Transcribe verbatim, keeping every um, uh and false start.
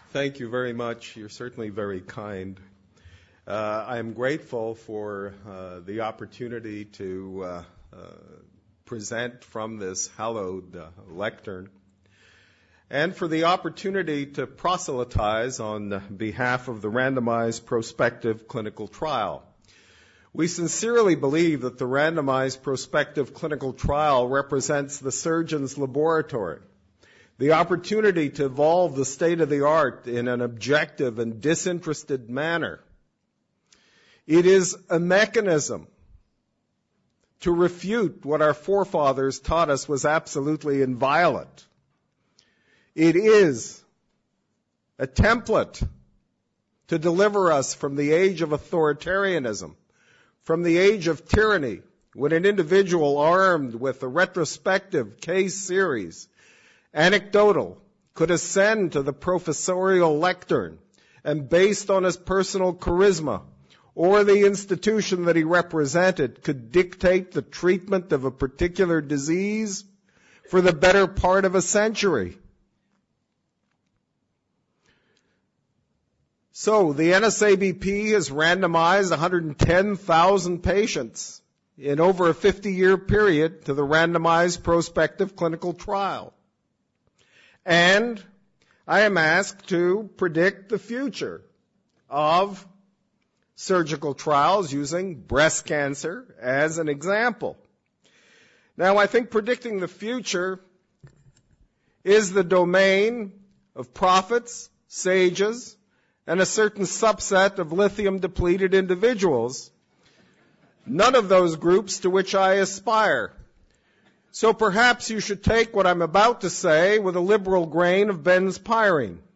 Thank you very much. You're certainly very kind. Uh, I am grateful for uh, the opportunity to uh, uh, present from this hallowed uh, lectern, and for the opportunity to proselytize on behalf of the randomized prospective clinical trial. We sincerely believe that the randomized prospective clinical trial represents the surgeon's laboratory, the opportunity to evolve the state of the art in an objective and disinterested manner. It is a mechanism to refute what our forefathers taught us was absolutely inviolate. It is a template to deliver us from the age of authoritarianism, from the age of tyranny, when an individual armed with a retrospective case series, anecdotal, could ascend to the professorial lectern and, based on his personal charisma or the institution that he represented, could dictate the treatment of a particular disease for the better part of a century. So the N S A B P has randomized one hundred ten thousand patients in over a fifty-year period to the randomized prospective clinical trial. And I am asked to predict the future of surgical trials using breast cancer as an example. Now, I think predicting the future is the domain of prophets, sages, and a certain subset of lithium-depleted individuals, none of those groups to which I aspire. So perhaps you should take what I'm about to say with a liberal grain of benzpyrene.